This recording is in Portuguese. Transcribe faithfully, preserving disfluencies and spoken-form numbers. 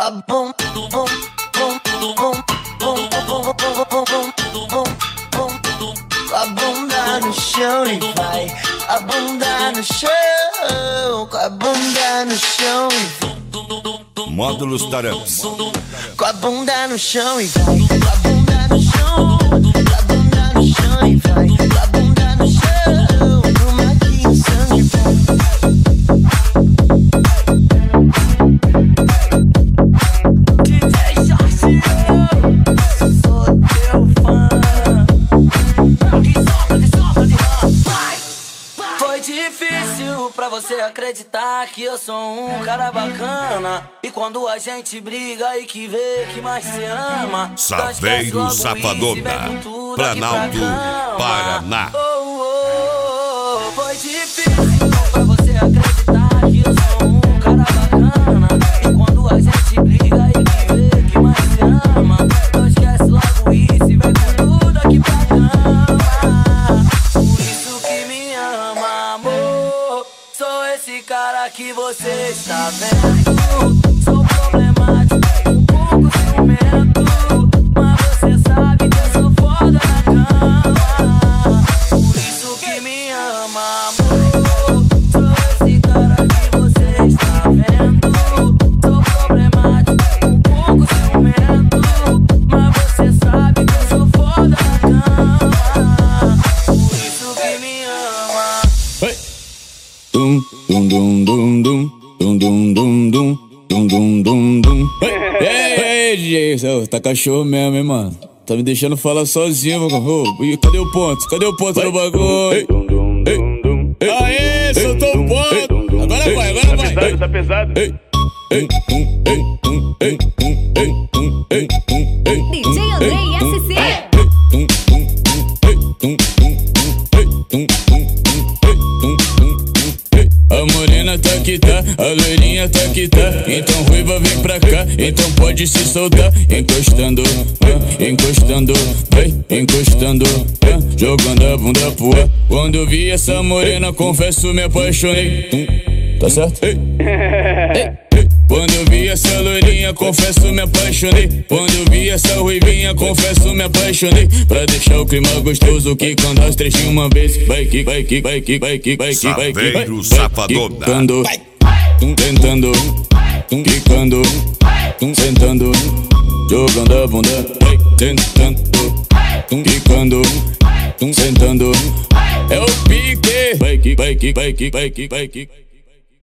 a bum, bum, bum, bum, bum, bum, bum, bum, a bunda no chão e vai, a bunda no chão, com a bunda no chão e vai. Módulos Taramps. Com a bunda no chão e vai, com a bunda no chão, com a bunda no chão e vai, com a bunda no chão, numa quinção de vai. Difícil pra você acreditar que eu sou um cara bacana. E quando a gente briga e que vê que mais se ama, Saveiro Safadona, Planalto, Paraná. Oh, oh, oh. Foi difícil pra você acreditar que eu sou um cara bacana. E quando a gente briga e que vê que mais se ama, não esquece logo isso e vem com tudo aqui pra cama. Por isso que me ama, amor. Sou esse cara que você está vendo. Sou problemático, um pouco ciumento, mas você sabe que eu sou foda na cama. Por isso que me ama, amor. Sou esse cara que você está vendo. Sou problemático, um pouco ciumento, mas você sabe que eu sou foda na cama. Por isso que me ama. Hey. Dum dum dum dum dum dum dum dum dum dum dum dum dum. Ei, D J, tá cachorro mesmo, hein, mano? Tá me deixando falar sozinho, mano. Oh, cadê o ponto? Cadê o ponto do bagulho? Ei, ei, aê, soltou o ponto. Agora vai, agora vai. Tá pesado, tá pesado. Ei, ei, ei, ei, ei, ei, ei. D J André e S C. A morena tá que tá, a loirinha tá que tá. Então ruiva vem pra cá, então pode se soltar. Encostando, ah, encostando, vai, encostando, ah, jogando a bunda pro ar. Quando eu vi essa morena, confesso, me apaixonei. Hum, tá certo? Ei. Ei. Quando eu vi essa loirinha, confesso, me apaixonei. Quando eu vi essa ruivinha, confesso, me apaixonei. Pra deixar o clima gostoso, que quando as três de uma vez, vai que, vai que, vai que, vai que, vai que, vai que, vai Saveiro Safadona. Quicando, tentando, quicando, sentando, jogando a bunda, vai tentando, quicando, sentando. É o pique, vai que, vai que, vai que, vai que, vai que.